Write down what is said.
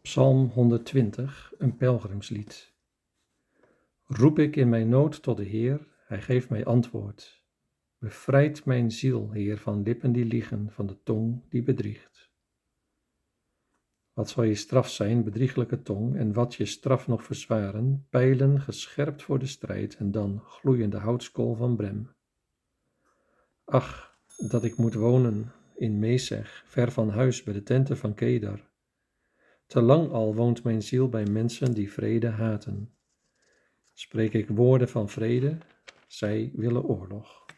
Psalm 120, een pelgrimslied. Roep ik in mijn nood tot de Heer, hij geeft mij antwoord. Bevrijd mijn ziel, Heer, van lippen die liegen, van de tong die bedriegt. Wat zal je straf zijn, bedrieglijke tong, en wat je straf nog verzwaren, pijlen gescherpt voor de strijd en dan gloeiende houtskool van brem. Ach, dat ik moet wonen in Mesech, ver van huis bij de tenten van Kedar. Te lang al woont mijn ziel bij mensen die vrede haten. Spreek ik woorden van vrede, zij willen oorlog.